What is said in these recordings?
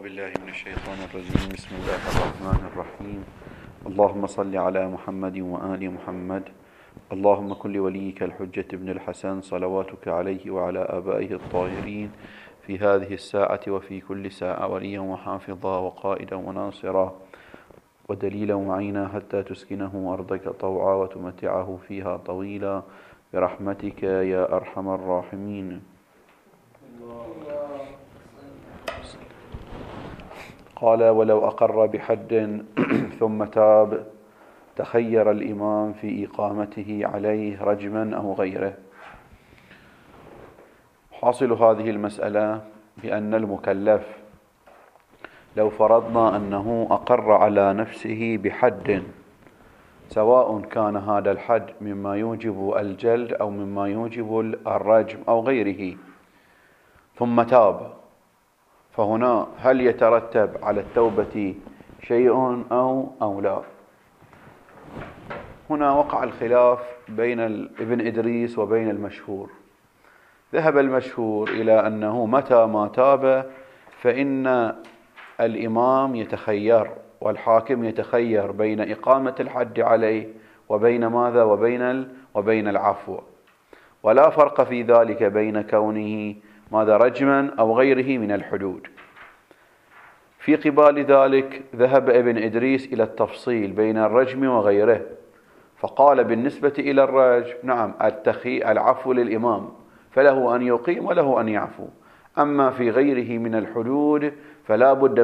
بالله من الشيطان الرجيم. بسم الله الرحمن الرحيم. اللهم صل على محمد وآل محمد. اللهم كن لوليك الحجة ابن الحسن صلواتك عليه وعلى آبائه الطاهرين في هذه الساعة وفي كل ساعة وليا وحافظا وقائدا وناصرا ودليلا وعينا حتى تسكنه أرضك طوعا وتمتعه فيها طويلا برحمتك يا أرحم الراحمين. قال: ولو أقر بحد ثم تاب تخير الإمام في إقامته عليه رجما أو غيره. حاصل هذه المسألة بأن المكلف لو فرضنا أنه أقر على نفسه بحد، سواء كان هذا الحد مما يوجب الجلد أو مما يوجب الرجم أو غيره، ثم تاب، فهنا هل يترتب على التوبة شيء أو لا؟ هنا وقع الخلاف بين ابن إدريس وبين المشهور. ذهب المشهور إلى أنه متى ما تاب فإن الإمام يتخير والحاكم يتخير بين إقامة الحد عليه وبين ماذا؟ وبين العفو، ولا فرق في ذلك بين كونه ماذا؟ رجما أو غيره من الحدود. في قبال ذلك ذهب ابن إدريس إلى التفصيل بين الرجم وغيره، فقال بالنسبة إلى الرجم نعم العفو للإمام، فله أن يقيم وله أن يعفو. أما في غيره من الحدود فلا بد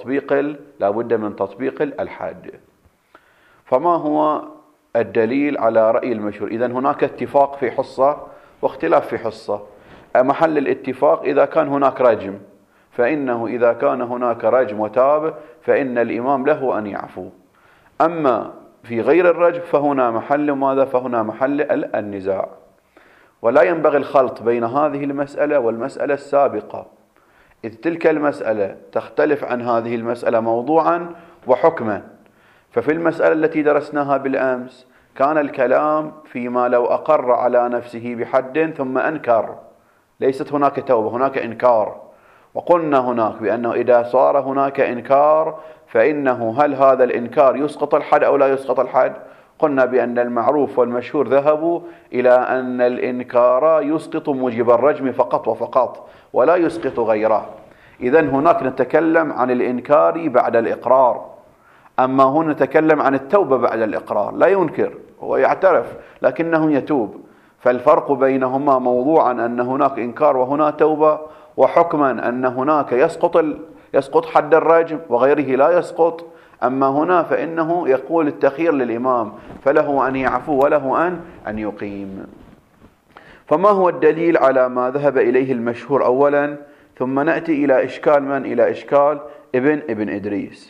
من تطبيق الحد. فما هو الدليل على رأي المشهور؟ إذن هناك اتفاق في حصة واختلاف في حصة. محل الاتفاق إذا كان هناك رجم، فإنه إذا كان هناك رجم وتاب فإن الإمام له أن يعفو. أما في غير الرجم فهنا محل ماذا؟ فهنا محل النزاع. ولا ينبغي الخلط بين هذه المسألة والمسألة السابقة، إذ تلك المسألة تختلف عن هذه المسألة موضوعا وحكما. ففي المسألة التي درسناها بالأمس كان الكلام فيما لو أقر على نفسه بحد ثم أنكر، ليست هناك توبة، هناك إنكار. وقلنا هناك بأنه إذا صار هناك إنكار فإنه هل هذا الإنكار يسقط الحد أو لا يسقط الحد؟ قلنا بأن المعروف والمشهور ذهبوا إلى أن الإنكار يسقط موجب الرجم فقط وفقط ولا يسقط غيره. إذن هناك نتكلم عن الإنكار بعد الإقرار، أما هنا نتكلم عن التوبة بعد الإقرار. لا ينكر، هو يعترف لكنه يتوب. فالفرق بينهما موضوعا أن هناك إنكار وهنا توبة، وحكما أن هناك يسقط حد الرجم وغيره لا يسقط. أما هنا فإنه يقول التخيير للإمام، فله أن يعفو وله أن يقيم. فما هو الدليل على ما ذهب إليه المشهور أولا، ثم نأتي إلى إشكال من؟ إلى إشكال ابن إدريس.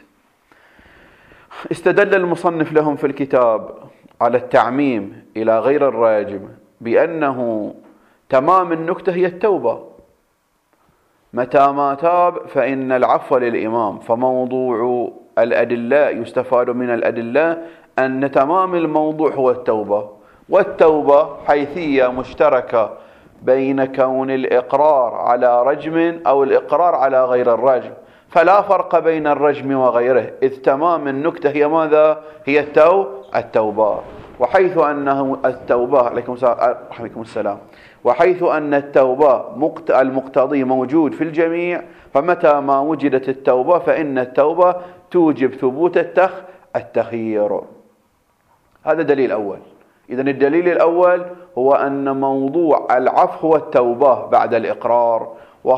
استدل المصنف لهم في الكتاب على التعميم إلى غير الراجم بأنه تمام النكتة هي التوبة. متى ما تاب فإن العفو للإمام. فموضوع الأدلة يستفاد من الأدلة أن تمام الموضوع هو التوبة، والتوبة حيثية مشتركة بين كون الإقرار على رجم أو الإقرار على غير الرجم، فلا فرق بين الرجم وغيره، إذ تمام النكتة هي ماذا؟ هي التوبة. وحيث أنه التوبة عليكم السلام، وحيث أن التوبة المقتضي موجود في الجميع، فمتى ما وجدت التوبة فإن التوبة توجب ثبوت التخيير. هذا دليل أول. إذن الدليل الأول هو أن موضوع العفو هو التوبة بعد الإقرار،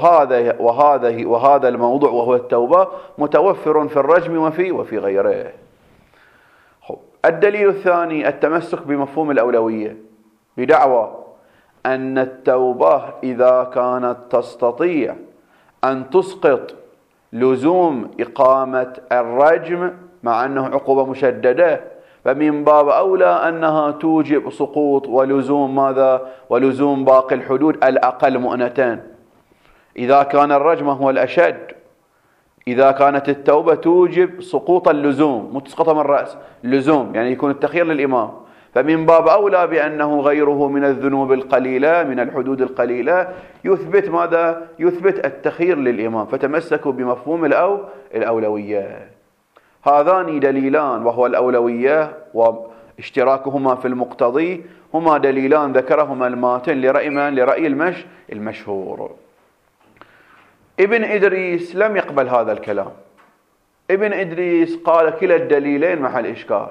وهذا الموضوع وهو التوبة متوفر في الرجم وفي غيره. الدليل الثاني التمسك بمفهوم الأولوية بدعوى أن التوبة إذا كانت تستطيع أن تسقط لزوم إقامة الرجم مع أنه عقوبة مشددة، فمن باب أولى أنها توجب سقوط ولزوم ماذا؟ ولزوم باقي الحدود الأقل مؤنتان. إذا كان الرجم هو الأشد، إذا كانت التوبة توجب سقوط اللزوم، مو تسقط من الرأس، اللزوم يعني يكون التخيير للإمام. فمن باب أولى بأنه غيره من الذنوب القليلة من الحدود القليلة يثبت ماذا؟ يثبت التخيير للإمام، فتمسكوا بمفهوم الأولوية. هذان دليلان، وهو الأولوية واشتراكهما في المقتضي، هما دليلان ذكرهما الماتن لرأي من؟ لرأي المشهور. ابن إدريس لم يقبل هذا الكلام. ابن إدريس قال كلا الدليلين محل إشكال.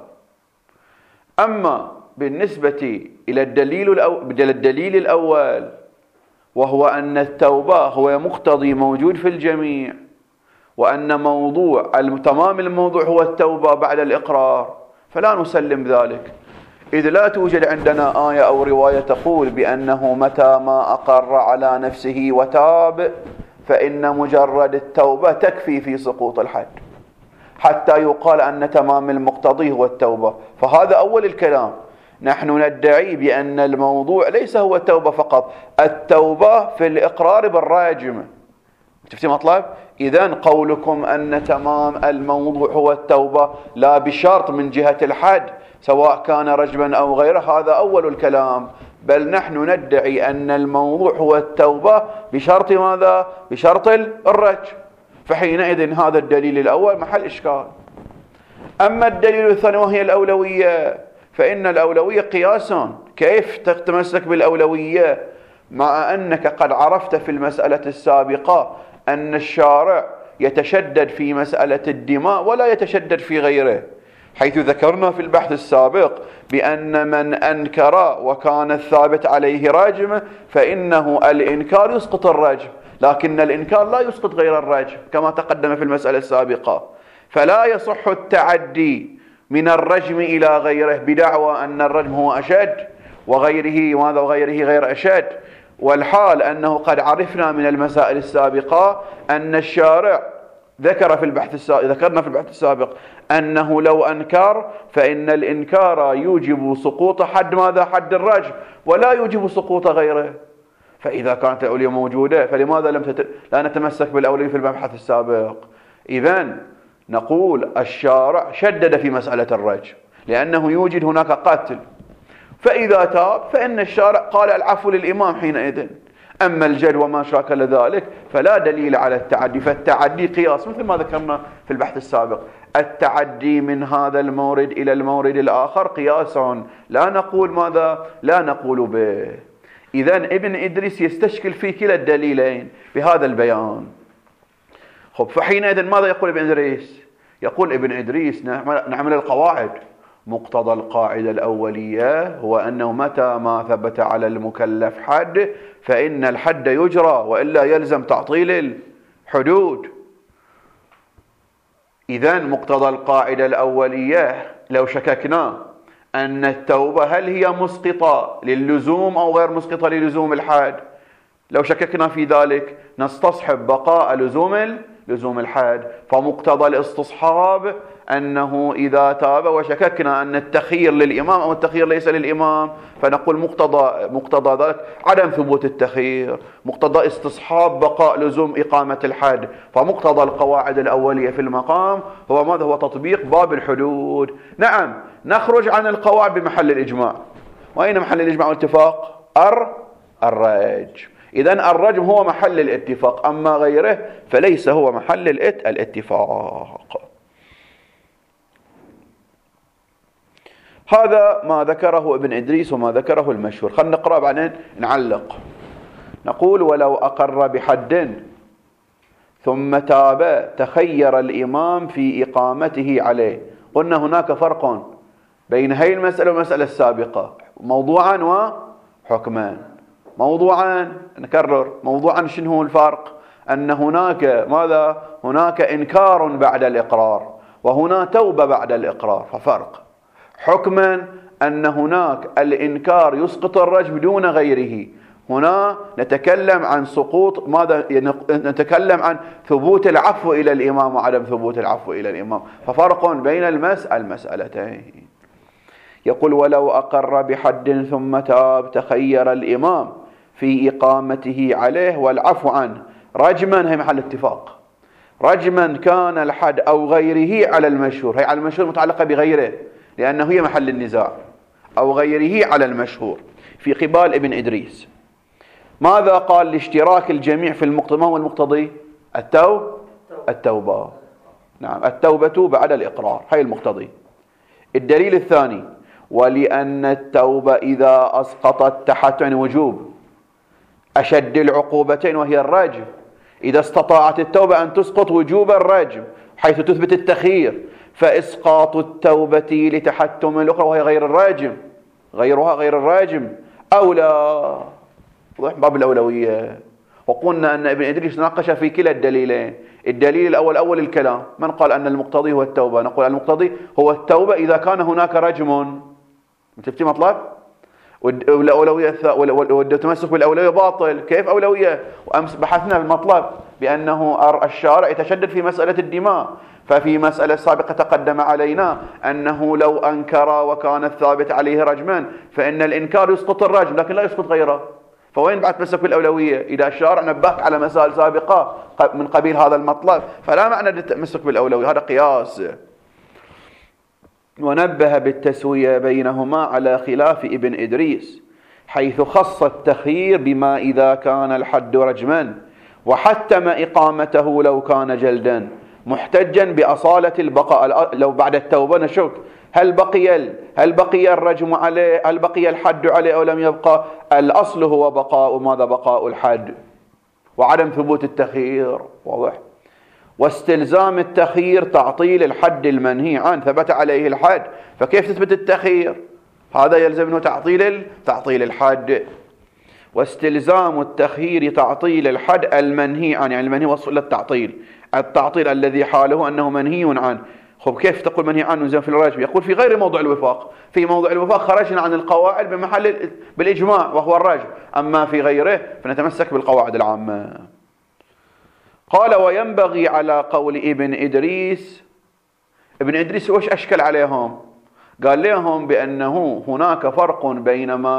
أما بالنسبة إلى الدليل الأول، وهو أن التوبة هو مقتضي موجود في الجميع، وأن تمام الموضوع هو التوبة بعد الإقرار، فلا نسلم ذلك، إذ لا توجد عندنا آية أو رواية تقول بأنه متى ما أقر على نفسه وتاب فإن مجرد التوبة تكفي في سقوط الحد حتى يقال أن تمام المقتضي هو التوبة. فهذا أول الكلام. نحن ندعي بأن الموضوع ليس هو التوبة فقط، التوبة في الإقرار بالراجم. شفتي مطلب؟ إذن قولكم أن تمام الموضوع هو التوبة لا بشرط من جهة الحد سواء كان رجما أو غيره، هذا أول الكلام. بل نحن ندعي أن الموضوع هو التوبة بشرط ماذا؟ بشرط الرجم. فحينئذ هذا الدليل الأول محل إشكال. أما الدليل الثاني وهي الأولوية، فإن الأولوية قياس. كيف تتمسك بالأولوية مع أنك قد عرفت في المسألة السابقة أن الشارع يتشدد في مسألة الدماء ولا يتشدد في غيره، حيث ذكرنا في البحث السابق بأن من أنكر وكان الثابت عليه رجم فإنه الإنكار يسقط الرجم، لكن الإنكار لا يسقط غير الرجم كما تقدم في المسألة السابقة. فلا يصح التعدي من الرجم إلى غيره بدعوى أن الرجم هو أشد وغيره غير أشد، والحال أنه قد عرفنا من المسائل السابقة أن الشارع ذكرنا في البحث السابق أنه لو أنكر فإن الإنكار يوجب سقوط حد ماذا؟ حد الرجم، ولا يوجب سقوط غيره. فإذا كانت الأولية موجودة فلماذا لا نتمسك بالأولية في المبحث السابق؟ إذن نقول الشارع شدد في مسألة الرجم لأنه يوجد هناك قتل، فإذا تاب فإن الشارع قال العفو للإمام حينئذ. أما الجد وما شاكل ذلك فلا دليل على التعدي، فالتعدي قياس مثل ما ذكرنا في البحث السابق. التعدي من هذا المورد إلى المورد الآخر قياس، لا نقول ماذا؟ لا نقول به. إذن ابن إدريس يستشكل في كلا الدليلين بهذا البيان. فحينئذ ماذا يقول ابن إدريس؟ يقول ابن إدريس نعمل القواعد. مقتضى القاعدة الأولية هو أنه متى ما ثبت على المكلف حد فإن الحد يجرى، وإلا يلزم تعطيل الحدود. إذن مقتضى القاعدة الأولية لو شككنا أن التوبة هل هي مسقطة للزوم أو غير مسقطة للزوم الحد، لو شككنا في ذلك نستصحب بقاء لزوم الحد. فمقتضى الاستصحاب أنه إذا تاب وشككنا أن التخيير للإمام أو التخيير ليس للإمام فنقول مقتضى ذلك عدم ثبوت التخيير، مقتضى استصحاب بقاء لزوم إقامة الحد. فمقتضى القواعد الأولية في المقام هو ماذا؟ هو تطبيق باب الحدود. نعم نخرج عن القواعد بمحل الإجماع. وأين محل الإجماع والاتفاق؟ الرجم. إذن الرجم هو محل الاتفاق، أما غيره فليس هو محل الاتفاق. هذا ما ذكره ابن إدريس وما ذكره المشهور. خلنا نقرأ بعدين نعلق. نقول ولو أقر بحد ثم تاب تخير الإمام في إقامته عليه. قلنا هناك فرق بين هذه المسألة والمسألة السابقة، موضوعا وحكما. موضوعا نكرر، موضوعا شنو هو الفرق؟ أن هناك ماذا؟ هناك إنكار بعد الإقرار، وهنا توبة بعد الإقرار، ففرق. حكما أن هناك الإنكار يسقط الرجم دون غيره، هنا نتكلم عن سقوط ماذا؟ نتكلم عن ثبوت العفو إلى الإمام وعدم ثبوت العفو إلى الإمام، ففرق بين المسألتين. يقول ولو أقر بحد ثم تاب تخير الإمام في إقامته عليه والعفو عنه رجما، هي محل اتفاق. رجما كان الحد أو غيره على المشهور، هي على المشهور متعلقة بغيره لأنه هي محل النزاع. أو غيره على المشهور في قبال ابن إدريس. ماذا قال؟ لاشتراك الجميع في المقتضى. ما هو المقتضي؟ التوبة. نعم، التوبة بعد الإقرار، هي المقتضي. الدليل الثاني: ولأن التوبة إذا أسقطت تحت وجوب أشد العقوبتين وهي الرجم. إذا استطاعت التوبة أن تسقط وجوب الرجم حيث تثبت التخيير، فإسقاط التوبة لتحتم الأخرى وهي غير الراجم، غيرها غير الراجم أولى. باب الأولوية. وقلنا أن ابن إدريس ناقش في كلا الدليلين. الدليل الأول أول الكلام، من قال أن المقتضي هو التوبة؟ نقول المقتضي هو التوبة إذا كان هناك رجم. متفتي مطلب؟ والأولوية والتمسك بالأولوية باطل. كيف أولوية؟ وأمس بحثنا بالمطلب بأنه الشارع يتشدد في مسألة الدماء، ففي مسألة سابقة تقدم علينا أنه لو أنكر وكان الثابت عليه رجما فإن الإنكار يسقط الرجم لكن لا يسقط غيره. فوين بعد تمسك بالأولوية؟ إذا الشارع نبهك على مسائل سابقة من قبيل هذا المطلب فلا معنى للتمسك بالأولوية، هذا قياس. ونبه بالتسوية بينهما على خلاف ابن إدريس حيث خص التخيير بما إذا كان الحد رجما، وحتم إقامته لو كان جلدا، محتجا بأصالة البقاء. لو بعد التوبة نشك هل بقي الرجم عليه، هل بقي الحد عليه أو لم يبقى؟ الأصل هو بقاء ماذا؟ بقاء الحد وعدم ثبوت التخيير. واضح؟ واستلزام التخيير تعطيل الحد المنهي عنه، ثبت عليه الحد فكيف تثبت التخيير؟ هذا يلزم منه تعطيل الحد. واستلزام التخيير تعطيل الحد المنهي عنه، يعني المنهي وصف إلى التعطيل الذي حاله أنه منهي عنه. خب كيف تقول منهي عنه زين في الرجم؟ يقول في غير موضع الوفاق. في موضع الوفاق خرجنا عن القواعد بمحل بالإجماع وهو الرجم، أما في غيره فنتمسك بالقواعد العامة. قال: وينبغي على قول ابن إدريس. ابن إدريس وش أشكل عليهم؟ قال لهم بأنه هناك فرق بين ما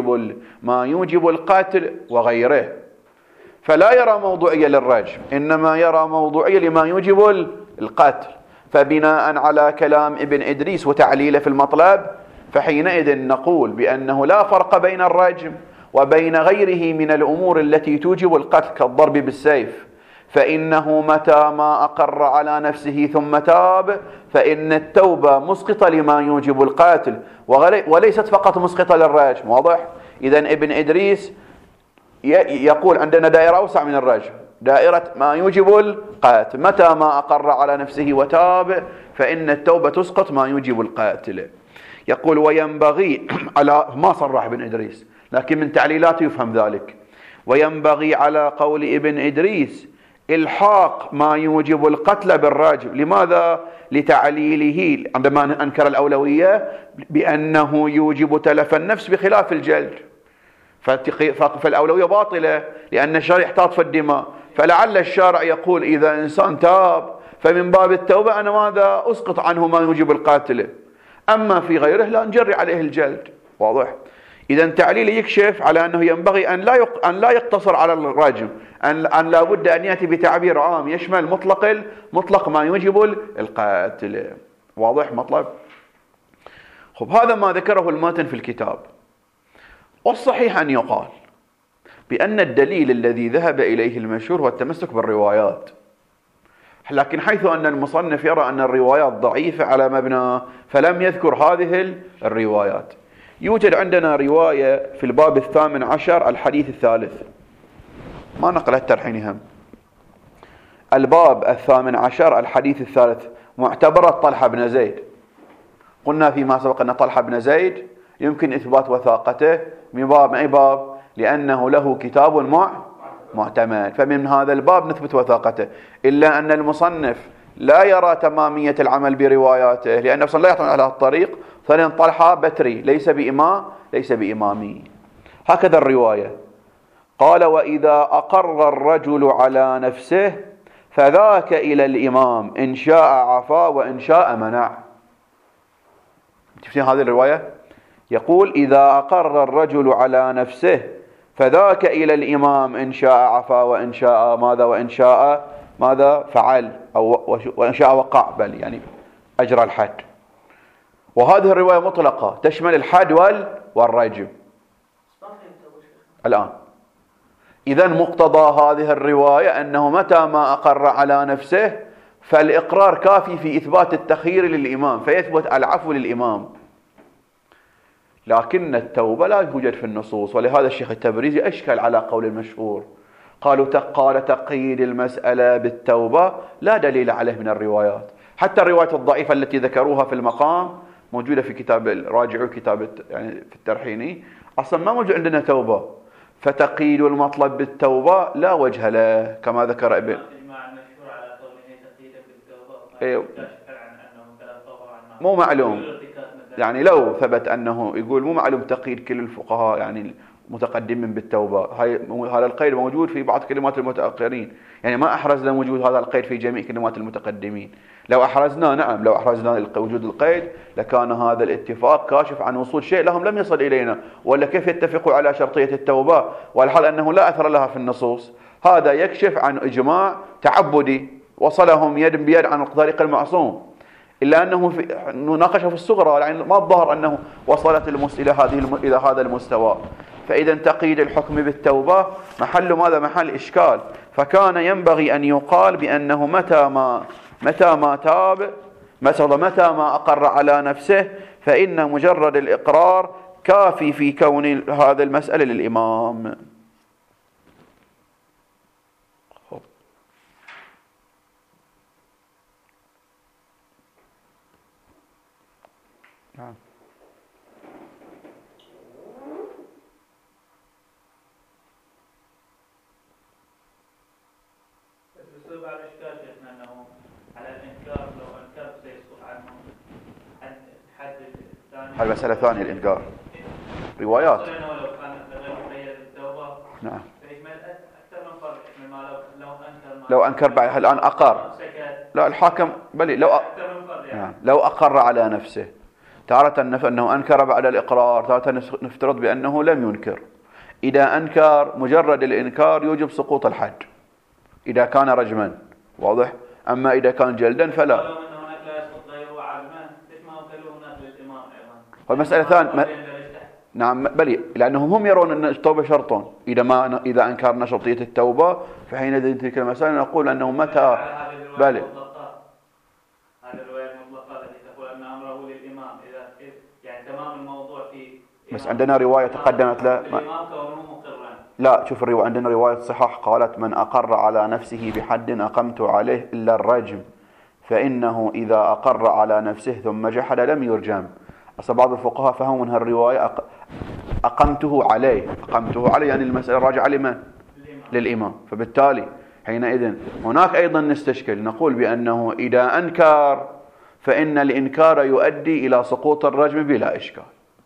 يوجب القتل وغيره، فلا يرى موضوعية للرجم، إنما يرى موضوعية لما يوجب القتل. فبناء على كلام ابن إدريس وتعليله في المطلب فحينئذ نقول بأنه لا فرق بين الرجم وبين غيره من الأمور التي توجب القتل كالضرب بالسيف، فإنه متى ما أقر على نفسه ثم تاب فإن التوبة مسقطة لما يوجب القتل وليست فقط مسقطة للرجم. واضح؟ إذن ابن إدريس يقول عندنا دائرة أوسع من الرجم، دائرة ما يوجب القتل، متى ما أقر على نفسه وتاب فإن التوبة تسقط ما يوجب القتل. يقول: وينبغي على، ما صرح ابن إدريس لكن من تعليلاته يفهم ذلك، وينبغي على قول ابن إدريس إلحاق ما يوجب القتل بالرجم. لماذا؟ لتعليله عندما أنكر الأولوية بأنه يوجب تلف النفس بخلاف الجلد، فالأولوية باطلة لأن الشرع يحتاط في الدماء. فلعل الشارع يقول إذا إنسان تاب فمن باب التوبة أنا ماذا؟ أسقط عنه ما يوجب القاتل، أما في غيره لا نجري عليه الجلد. واضح؟ إذا تعليل يكشف على أنه ينبغي أن لا يقتصر على الرجم، أن لا بد أن يأتي بتعبير عام يشمل مطلق ما يوجب القاتل. واضح مطلب؟ خب هذا ما ذكره الماتن في الكتاب. والصحيح أن يقال بأن الدليل الذي ذهب إليه المشهور هو التمسك بالروايات، لكن حيث أن المصنف يرى أن الروايات ضعيفة على مبنى فلم يذكر هذه الروايات. يوجد عندنا رواية في الباب 18 الحديث الثالث، ما نقل الترحين هم، الباب 18 الحديث الثالث، معتبرة طلحة بن زيد. قلنا فيما سبق أن طلحة بن زيد يمكن إثبات وثاقته من باب أي باب؟ لأنه له كتاب معتمد، فمن هذا الباب نثبت وثاقته. إلا أن المصنف لا يرى تمامية العمل برواياته لأنه لا يعتمد على الطريق. ثانيا طلحة بتري ليس بإمامي. هكذا الرواية. قال: وإذا أقر الرجل على نفسه فذاك إلى الإمام إن شاء عفا وإن شاء منع. شفتين هذه الرواية؟ يقول: إذا أقر الرجل على نفسه فذاك إلى الإمام إن شاء عفا وإن شاء ماذا وإن شاء ماذا فعل، أو وإن شاء وقع، بل يعني أجرى الحد. وهذه الرواية مطلقة تشمل الحد والرجم. الآن إذا مقتضى هذه الرواية أنه متى ما أقر على نفسه فالإقرار كافي في إثبات التخيير للإمام، فيثبت العفو للإمام. لكن التوبة لا يوجد في النصوص، ولهذا الشيخ التبريزي أشكل على قول المشهور، قال تقييد المسألة بالتوبة لا دليل عليه من الروايات. حتى الرواية الضعيفة التي ذكروها في المقام موجودة في كتاب راجعوا كتاب يعني في الترحيني، أصلا ما موجود عندنا توبة، فتقييد المطلب بالتوبة لا وجه له كما ذكر ابن مو معلوم. يعني لو ثبت أنه يقول مو معلوم تقييد كل الفقهاء يعني متقدمين بالتوبة، هذا القيد موجود في بعض كلمات المتأخرين، يعني ما أحرزنا وجود هذا القيد في جميع كلمات المتقدمين. لو أحرزنا نعم، لو أحرزنا وجود القيد لكان هذا الاتفاق كاشف عن وصول شيء لهم لم يصل إلينا، ولا كيف يتفقوا على شرطية التوبة والحال أنه لا أثر لها في النصوص. هذا يكشف عن إجماع تعبدي وصلهم يد بيد عن طريق المعصوم، إلا أنه ناقشه في الصغرى، يعني ما الظاهر أنه وصلت إلى هذا المستوى. فإذا تقييد الحكم بالتوبة محل ماذا؟ محل إشكال. فكان ينبغي أن يقال بأنه متى ما تاب، متى ما أقر على نفسه، فإن مجرد الإقرار كافي في كون هذا المسألة للإمام. نعم. بسبب على الإشكال شيخنا أنه على الإنكار لو أنكر سيسقط عنه الحد الثاني. هذه مسألة ثانية الإنكار روايات. لو كان غير مقيد بالتوبة نعم فيشمل أكثر من فرق، لو أنكر بعد الآن أقر لا الحاكم بل لو أقر على نفسه تارة أنه أنكر بعد الإقرار، تارة نفترض بأنه لم ينكر. إذا أنكر مجرد الإنكار يوجب سقوط الحد إذا كان رجما، واضح؟ أما إذا كان جلدا فلا. والمسألة ثانية نعم بلي، لأنهم هم يرون أن التوبة شرط، إذا أنكرنا شرطية التوبة فحينئذ تلك المسألة نقول أنه متى بلي. بس عندنا رواية تقدمت له لا شوف الرواية، عندنا رواية صحاح قالت من أقر على نفسه بحد أقمت عليه إلا الرجم، فإنه إذا أقر على نفسه ثم جحد لم يرجم. أصلا بعض الفقهاء فهموا من هالرواية أقمته عليه يعني المسألة راجعة لمن؟ للإمام. فبالتالي حينئذ هناك أيضا نستشكل نقول بأنه إذا أنكر فإن الإنكار يؤدي إلى سقوط الرجم بلا إشكال،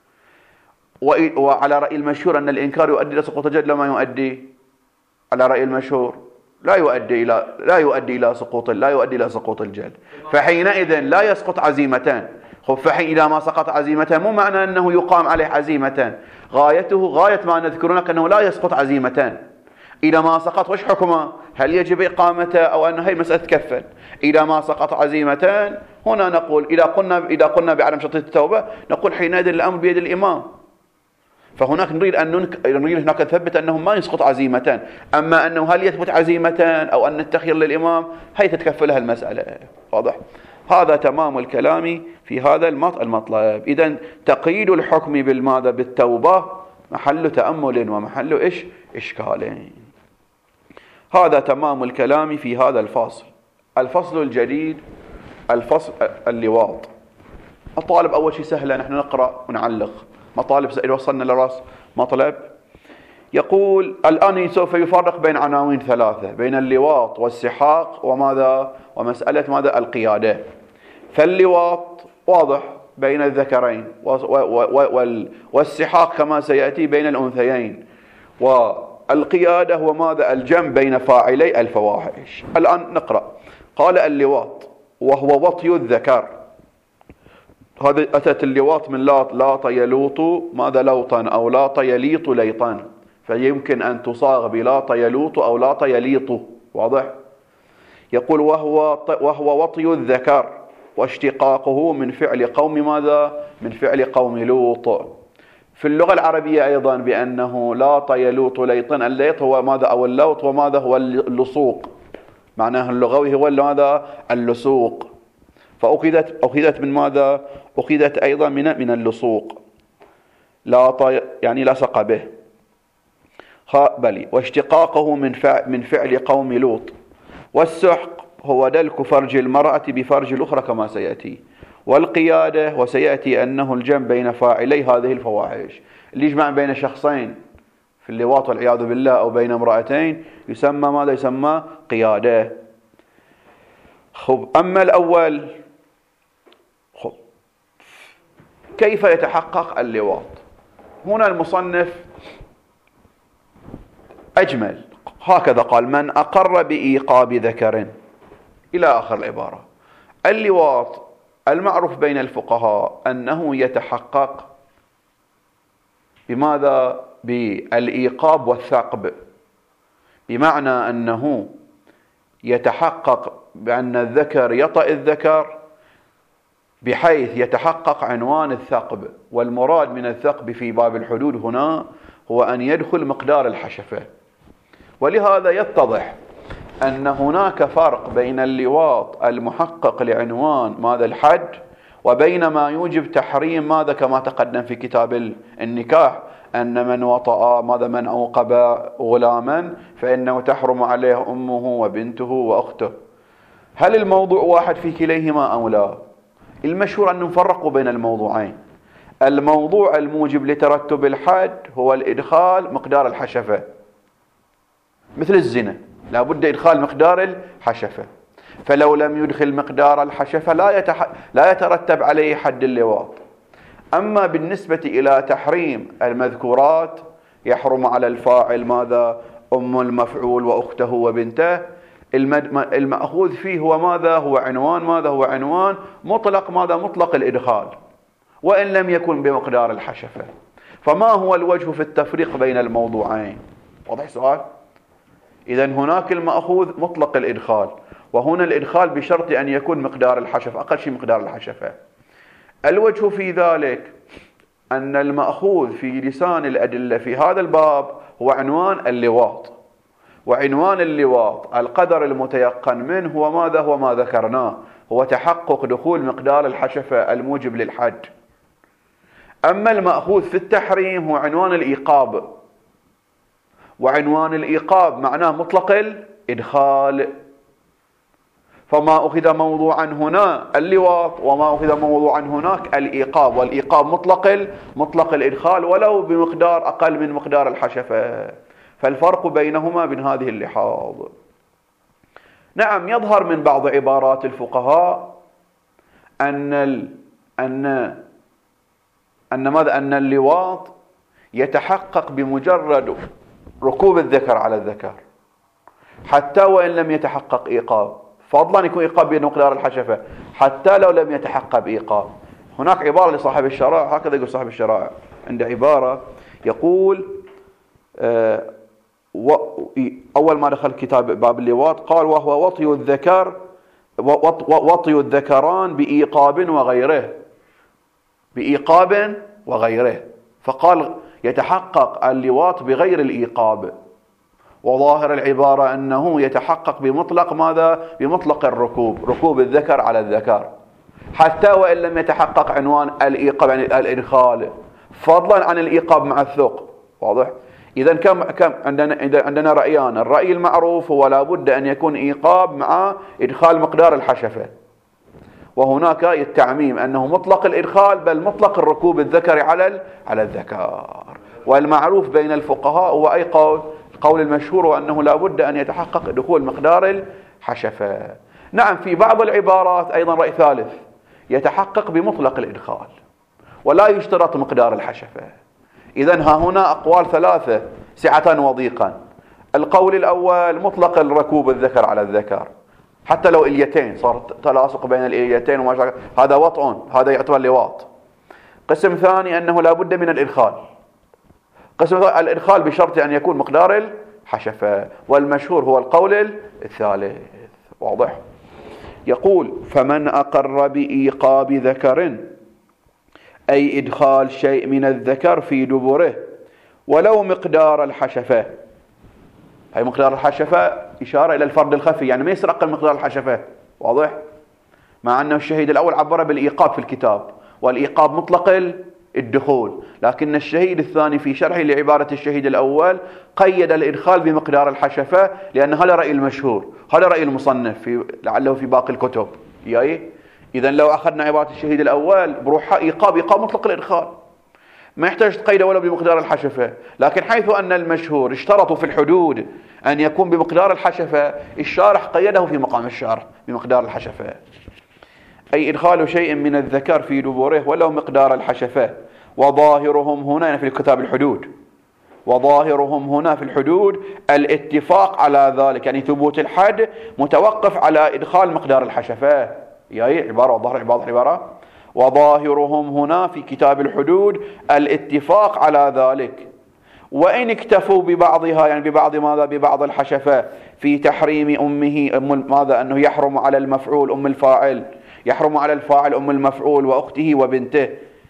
وعلى رأي المشهور أن الإنكار يؤدي إلى سقوط الجلد. لما يؤدي على رأي المشهور لا يؤدي إلى سقوط الجلد، فحينئذ لا يسقط عزيمتان. فحين إذا ما سقط عزيمتان مو معنى أنه يقام عليه عزيمتان، غاية ما نذكرونك أنه لا يسقط عزيمتان. إذا ما سقط وش حكمه؟ هل يجب إقامته أو أن هي مسألة تكفل؟ إذا ما سقط عزيمتان هنا نقول إذا قلنا بعدم شرطية التوبة نقول حينئذ الأمر بيد الإمام. فهناك نريد هناك نثبت أنه ما يسقط عزيمتان، أما أنه هل يثبت عزيمتان أو أن التخيير للإمام هي تتكفلها المسألة. واضح؟ هذا تمام الكلام في هذا المطلب. إذن تقييد الحكم بالماذا؟ بالتوبة محل تأمل ومحل إشكال. هذا تمام الكلام في هذا الفصل. الفصل الجديد الفصل اللواط. الطالب أول شيء سهلة، نحن نقرأ ونعلق. مطالب إذا وصلنا لرأس مطلب يقول الآن سوف يفرق بين عناوين ثلاثة، بين اللواط والسحاق ومسألة ماذا؟ القيادة. فاللواط واضح بين الذكرين، والسحاق كما سيأتي بين الأنثيين، والقيادة هو ماذا؟ الجمع بين فاعلي الفواحش. الآن نقرأ. قال اللواط وهو وطي الذكر. هذا أتت اللواط من لاط يلوط ماذا؟ لوطا، أو لاط يليط ليطا، فيمكن أن تصاغ بلاط يلوط أو لاط يليط. واضح؟ يقول وهو وطي الذكر واشتقاقه من فعل قوم ماذا؟ من فعل قوم لوط. في اللغة العربية أيضا بأنه لاط يلوط ليطا، الليط هو ماذا؟ أو اللوط وماذا هو؟ اللصوق، معناه اللغوي هو ماذا؟ اللصوق. فأخذت من ماذا؟ أخذت أيضا من اللصوق. لاط يعني لصق به. بلي. واشتقاقه من فعل قوم لوط. والسحق هو دلك فرج المرأة بفرج الأخرى كما سيأتي. والقيادة، وسيأتي أنه الجمع بين فاعلي هذه الفواحش، اللي يجمع بين شخصين في اللواط والعياذ بالله أو بين امرأتين يسمى ماذا؟ يسمى قيادة. أما الأول، كيف يتحقق اللواط؟ هنا المصنف أجمل، هكذا قال: من أقر بإيقاب ذكر، إلى آخر العبارة. اللواط المعروف بين الفقهاء أنه يتحقق بماذا؟ بالإيقاب والثقب، بمعنى أنه يتحقق بأن الذكر يطأ الذكر بحيث يتحقق عنوان الثقب. والمراد من الثقب في باب الحدود هنا هو أن يدخل مقدار الحشفة. ولهذا يتضح أن هناك فرق بين اللواط المحقق لعنوان ماذا؟ الحد، وبين ما يوجب تحريم ماذا؟ كما تقدم في كتاب النكاح، أن من وطأ ماذا؟ من أوقب غلاما فإنه تحرم عليه أمه وبنته وأخته. هل الموضوع واحد في كليهما أو لا؟ المشهور أن نفرق بين الموضوعين. الموضوع الموجب لترتب الحد هو الإدخال مقدار الحشفة، مثل الزنا لا بد إدخال مقدار الحشفة، فلو لم يدخل مقدار الحشفة لا يترتب عليه حد اللواط. أما بالنسبة إلى تحريم المذكورات، يحرم على الفاعل ماذا؟ أم المفعول وأخته وبنته. المأخوذ فيه هو ماذا؟ هو عنوان ماذا؟ هو عنوان مطلق ماذا؟ مطلق الإدخال، وإن لم يكن بمقدار الحشفة. فما هو الوجه في التفريق بين الموضوعين؟ واضح سؤال؟ إذن هناك المأخوذ مطلق الإدخال، وهنا الإدخال بشرط أن يكون مقدار الحشفة، أقل شيء مقدار الحشفة. الوجه في ذلك أن المأخوذ في لسان الأدلة في هذا الباب هو عنوان اللواط، وعنوان اللواط القدر المتيقن منه هو ماذا؟ هو ما ذكرناه، هو تحقق دخول مقدار الحشفة الموجب للحد. أما المأخوذ في التحريم هو عنوان الإيقاب، وعنوان الإيقاب معناه مطلق الإدخال. فما أخذ موضوعا هنا اللواط، وما أخذ موضوعا هناك الإيقاب، والإيقاب مطلق الإدخال ولو بمقدار أقل من مقدار الحشفة. فالفرق بينهما من هذه اللحاظ. نعم، يظهر من بعض عبارات الفقهاء أن اللواط يتحقق بمجرد ركوب الذكر على الذكر، حتى وإن لم يتحقق إيقاب، فضلا يكون إيقاب بمقدار الحشفة حتى لو لم يتحقق إيقاب. هناك عبارة لصاحب الشرائع، هكذا يقول صاحب الشرائع، عند عبارة يقول أول ما دخل كتاب باب اللواط قال: وهو وطي الذكر وطي الذكران بإيقاب وغيره، بإيقاب وغيره. فقال يتحقق اللواط بغير الإيقاب. وظاهر العبارة أنه يتحقق بمطلق ماذا؟ بمطلق الركوب، ركوب الذكر على الذكر، حتى وإن لم يتحقق عنوان الإيقاب يعني الإدخال، فضلا عن الإيقاب مع الثقب. واضح؟ إذا كم عندنا رأيان. الرأي المعروف هو لا بد أن يكون إيقاب مع إدخال مقدار الحشفة، وهناك التعميم أنه مطلق الإدخال بل مطلق الركوب الذكر على الذكر. والمعروف بين الفقهاء هو أي قول المشهور وأنه لا بد أن يتحقق دخول مقدار الحشفة. نعم، في بعض العبارات أيضا رأي ثالث، يتحقق بمطلق الإدخال ولا يشترط مقدار الحشفة. إذن ها هنا أقوال ثلاثة سعة وضيقا. القول الأول مطلق الركوب الذكر على الذكر، حتى لو إليتين، صار تلاصق بين الإليتين وما شاء، هذا وطء، هذا يعتبر لواط. قسم ثاني أنه لا بد من الإدخال. قسم الإدخال بشرط أن يكون مقدار الحشفة، والمشهور هو القول الثالث. واضح؟ يقول فمن أقر بإيقاب ذكر أي إدخال شيء من الذكر في دبره ولو مقدار الحشفة. هي مقدار الحشفة إشارة إلى الفرد الخفي، يعني ما يصير أقل مقدار الحشفة، واضح؟ مع أنه الشهيد الأول عبر بالإيقاب في الكتاب، والإيقاب مطلق الدخول، لكن الشهيد الثاني في شرحه لعبارة الشهيد الأول قيد الإدخال بمقدار الحشفة، لأن هذا رأي المشهور، هذا رأي المصنف لعله في باقي الكتب. إذن لو أخذنا عبارة الشهيد الأول بروحها إيقاب مطلق الإدخال، ما يحتاج تقيد ولا بمقدار الحشفة، لكن حيث أن المشهور اشترطوا في الحدود أن يكون بمقدار الحشفة، الشارح قيده في مقام الشرح بمقدار الحشفة، أي إدخال شيء من الذكر في دبره ولو مقدار الحشفة. وظاهرهم هنا في الكتاب الحدود، وظاهرهم هنا في الحدود الاتفاق على ذلك، يعني ثبوت الحد متوقف على إدخال مقدار الحشفة. عبارة وظاهر عبارة. وظاهرهم هنا في كتاب الحدود الاتفاق على ذلك، وإن اكتفوا ببعضها، يعني ببعض ماذا؟ ببعض الحشفة في تحريم أمه ماذا؟ أنه يحرم على المفعول أم الفاعل، يحرم على الفاعل أم المفعول وأخته وبنته.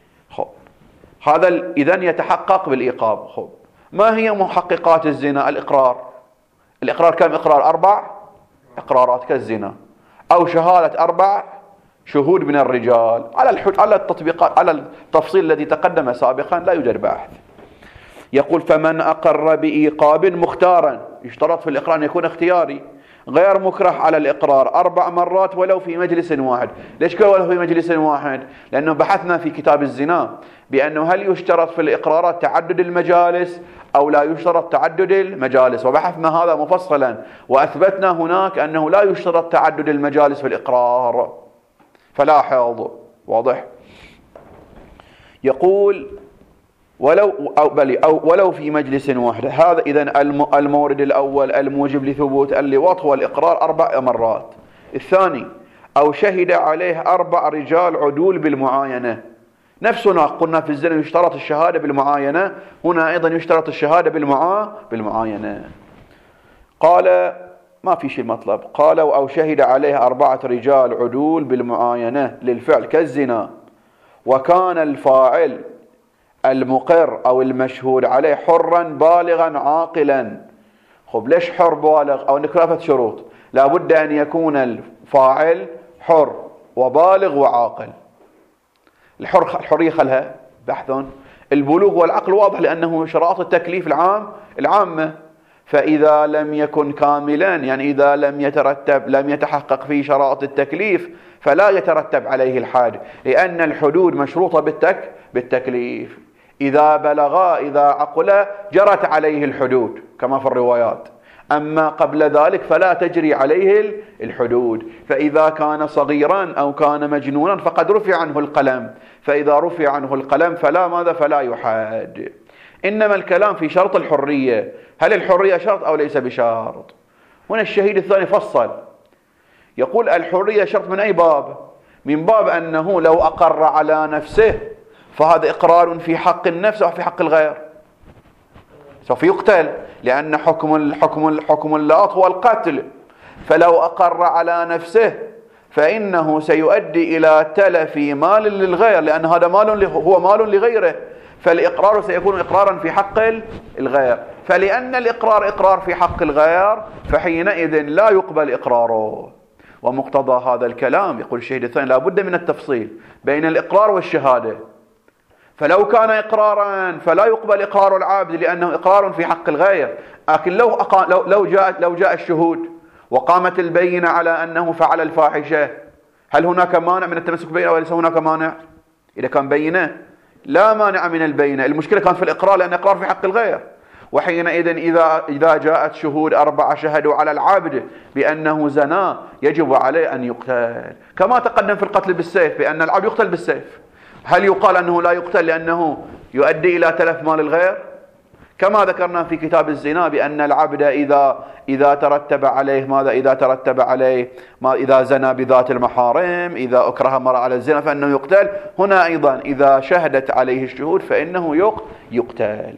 هذا إذن يتحقق بالإيقاب. ما هي محققات الزنا؟ الإقرار كم إقرار؟ 4 إقرارات كالزنا، أو شهادة 4 شهود من الرجال. على التطبيقات، على التفصيل الذي تقدم سابقا لا يوجد بحث. يقول فمن أقر بإيقاب مختارا، يشترط في الإقرار أن يكون اختياري غير مكره على الإقرار 4 مرات ولو في مجلس واحد. ليش قال ولو في مجلس واحد؟ لأنه بحثنا في كتاب الزنا بأنه هل يشترط في الإقرارات تعدد المجالس أو لا يشترط تعدد المجالس، وبحثنا هذا مفصلا وأثبتنا هناك أنه لا يشترط تعدد المجالس في الإقرار. فلاحظ، واضح؟ يقول ولو في مجلس واحد. هذا إذن المورد الأول الموجب لثبوت اللواط هو الإقرار 4 مرات. الثاني أو شهد عليه 4 رجال عدول بالمعاينة. نفسنا قلنا في الزنا يشترط الشهادة بالمعاينة، هنا أيضا يشترط الشهادة بالمعاينة. قال ما في شيء مطلب، قالوا أو شهد عليه 4 رجال عدول بالمعاينة للفعل كالزنا، وكان الفاعل المقر أو المشهود عليه حرا بالغا عاقلا. ليش حر بالغ؟ أو نكرافة شروط، لابد أن يكون الفاعل حر وبالغ وعاقل. الحرية خلها بحث، البلوغ والعقل واضح لأنه شرائط التكليف العامة. فإذا لم يكن كاملا، يعني إذا لم يتحقق فيه شرائط التكليف فلا يترتب عليه الحد، لأن الحدود مشروطة بالتكليف. إذا بلغ إذا عقل جرت عليه الحدود كما في الروايات، أما قبل ذلك فلا تجري عليه الحدود. فإذا كان صغيرا أو كان مجنونا فقد رفع عنه القلم، فإذا رفع عنه القلم فلا يحاد. إنما الكلام في شرط الحرية، هل الحرية شرط أو ليس بشرط؟ هنا الشهيد الثاني فصل، يقول الحرية شرط من أي باب؟ من باب أنه لو أقر على نفسه فهذا إقرار في حق النفس أو في حق الغير، سوف يقتل، لأن حكم اللواط هو القتل. فلو أقر على نفسه فإنه سيؤدي إلى تلف مال للغير، لأن هذا هو مال لغيره، فالإقرار سيكون إقرارا في حق الغير. فلأن الإقرار إقرار في حق الغير فحينئذ لا يقبل إقراره. ومقتضى هذا الكلام يقول الشهيد الثاني لا بد من التفصيل بين الإقرار والشهادة. فلو كان إقرارا فلا يقبل إقرار العابد لأنه إقرار في حق الغير، لكن لو جاء الشهود وقامت البينة على أنه فعل الفاحشة، هل هناك مانع من التمسك بالبينة وليس هناك مانع؟ إذا كان بينة لا مانع من البينة، المشكلة كانت في الإقرار لأن إقرار في حق الغير. وحينئذ إذا جاءت شهود 4 شهدوا على العابد بأنه زنا يجب عليه أن يقتل، كما تقدم في القتل بالسيف بأن العبد يقتل بالسيف. هل يقال أنه لا يقتل لأنه يؤدي إلى تلف مال الغير؟ كما ذكرنا في كتاب الزنا بأن العبد إذا ترتب عليه ماذا؟ إذا زنى بذات المحارم، إذا أكره امرأة على الزنا فإنه يقتل. هنا أيضا إذا شهدت عليه الشهود فإنه يقتل.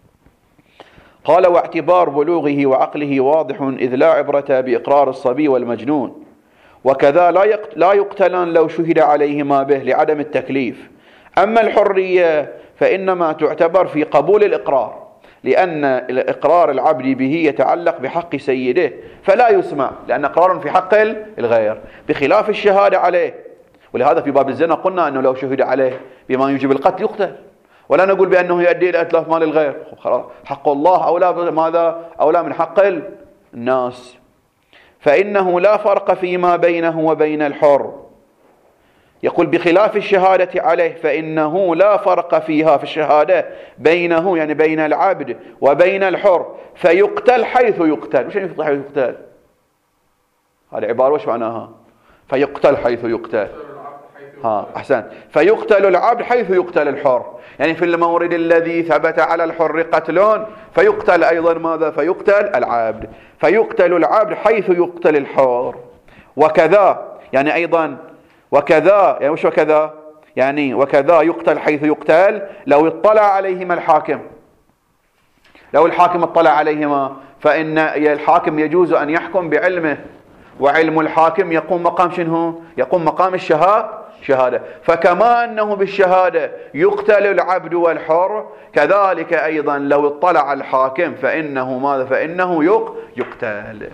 قال واعتبار بلوغه وعقله واضح إذ لا عبرة بإقرار الصبي والمجنون، وكذا لا يقتلان لو شهد عليهما به لعدم التكليف. أما الحرية فإنما تعتبر في قبول الإقرار، لأن الإقرار العبد به يتعلق بحق سيده فلا يسمع، لأن إقرار في حق الغير، بخلاف الشهادة عليه. ولهذا في باب الزنا قلنا أنه لو شهد عليه بما يوجب القتل يقتل، ولا نقول بأنه يؤدي إلى إتلاف مال الغير. حق الله أولى ماذا؟ أولى من حق الناس. فإنه لا فرق فيما بينه وبين الحر. يقول بخلاف الشهادة عليه فإنه لا فرق فيها في الشهادة بينه، يعني بين العبد وبين الحر، فيقتل حيث يقتل. وش يعني حيث يقتل؟ هذه عبارة وش معناها؟ فيقتل حيث يقتل. أحسن. فيقتل العبد حيث يقتل الحر، يعني في المورد الذي ثبت على الحر قتل فيقتل أيضا ماذا؟ فيقتل العبد. فيقتل العبد حيث يقتل الحر. وكذا يعني أيضا وكذا يعني وش وكذا؟ يعني وكذا يقتل حيث يقتل لو اطلع عليهما الحاكم. لو الحاكم اطلع عليهما فإن الحاكم يجوز أن يحكم بعلمه، وعلم الحاكم يقوم مقام شنو؟ يقوم مقام شهادة. فكما أنه بالشهادة يقتل العبد والحر، كذلك أيضا لو اطلع الحاكم فإنه ماذا؟ فإنه يقتل.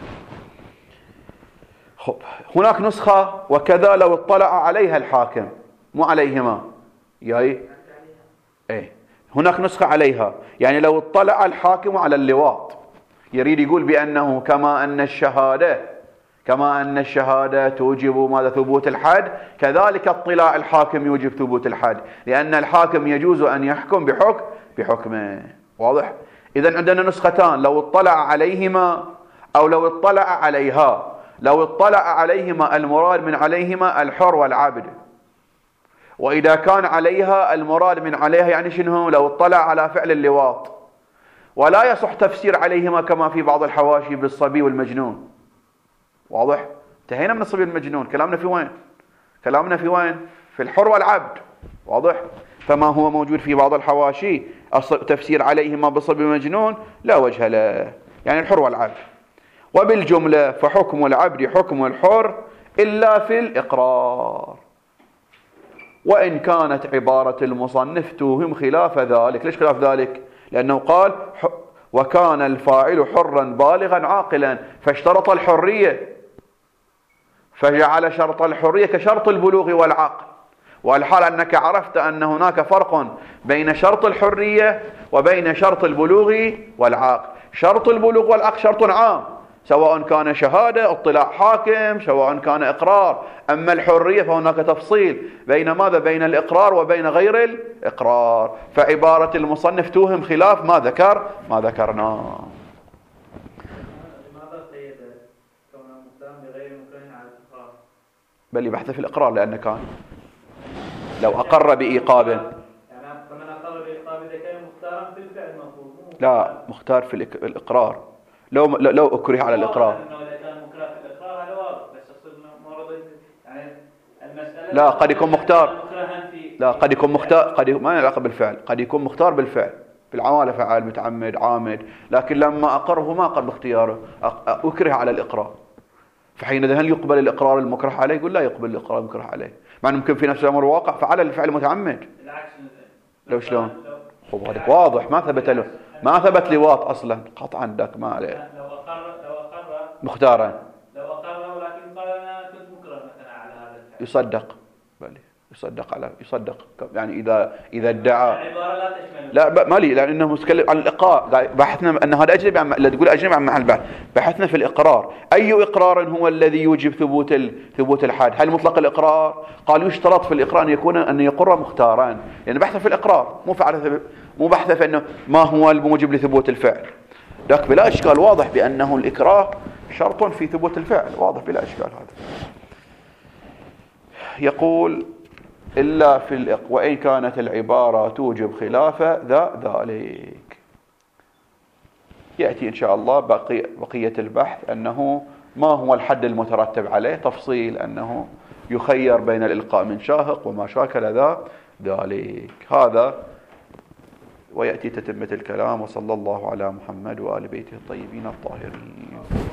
هناك نسخة وكذا لو اطلع عليها الحاكم، مو عليهما. هناك نسخة عليها، يعني لو اطلع الحاكم على اللواط، يريد يقول بأنه كما أن الشهادة توجب ماذا؟ ثبوت الحد، كذلك اطلاع الحاكم يوجب ثبوت الحد، لأن الحاكم يجوز أن يحكم بحكمه. واضح؟ إذن عندنا نسختان، لو اطلع عليهما أو لو اطلع عليها. لو اطلع عليهما المراد من عليهما الحر والعبد، وإذا كان عليها المراد من عليها يعني شنو؟ لو اطلع على فعل اللواط. ولا يصح تفسير عليهما كما في بعض الحواشي بالصبي والمجنون. واضح؟ انتهينا من الصبي والمجنون. كلامنا في وين؟ في الحر والعبد. واضح؟ فما هو موجود في بعض الحواشي تفسير عليهما بالصبي والمجنون لا وجه له، يعني الحر والعبد. وبالجملة فحكم العبد حكم الحر إلا في الإقرار، وإن كانت عبارة المصنف توهم خلاف ذلك. ليش خلاف ذلك؟ لأنه قال وكان الفاعل حرا بالغا عاقلا، فاشترط الحرية، فجعل شرط الحرية كشرط البلوغ والعقل، والحال أنك عرفت أن هناك فرق بين شرط الحرية وبين شرط البلوغ والعقل. شرط البلوغ والعقل شرط عام، سواء كان شهادة اطلاع حاكم، سواء كان إقرار. أما الحرية فهناك تفصيل بين ماذا؟ بين الإقرار وبين غير الإقرار. فعبارة المصنف توهم خلاف ما ذكرناه. لماذا قيد كون المتهم بغير مكره على الإقرار؟ بل يبحث في الإقرار، لأن كان لو أقر بإيقاب، يعني فمن أقر بإيقاب إذا كان مختارا في الفعل المفروض. لا، مختار في الإقرار. لو أكره على الإقرار. لا، قد يكون مختار. لا، قد يكون مختار، ما له علاقة بالفعل. قد يكون مختار بالفعل، في العمالة فعال متعمد عامد، لكن لما أقره ما قال باختياره، أكره على الإقرار. فحينئذ هل يقبل الإقرار المكره عليه؟ يقول لا يقبل الإقرار المكره عليه، مع أنه ممكن في نفس الأمر واقع فعل الفعل متعمد. لو شلون؟ هذا واضح، ما ثبت لواط أصلا قطعا عندك ما عليه. لو أقر مختارا، لو أقر ولكن قال أنا كنت مكره مثلا على هذا الفعل، يصدق. بل يصدق يعني إذا ادعى. العبارة لا تشمل. لا ما لي، لأنه متكلم عن الإقرار. بحثنا أن هذا أجنبي لا تقول أجنبي عن محل البحث. بحثنا في الإقرار، أي إقرار هو الذي يوجب ثبوت الحد؟ هل مطلق الإقرار؟ قال يشترط في الإقرار أن يقر مختاران، لأن بحث في الإقرار مو بحث في أنه ما هو الموجب لثبوت الفعل. لكن بلا إشكال واضح بأنه الإكراه شرط في ثبوت الفعل، واضح بلا إشكال هذا. يقول إلا في وإن كانت العبارة توجب خلاف ذلك. يأتي إن شاء الله بقية البحث أنه ما هو الحد المترتب عليه، تفصيل أنه يخير بين الإلقاء من شاهق وما شاكل ذلك. هذا ويأتي تتمة الكلام. وصلى الله على محمد وآل بيته الطيبين الطاهرين.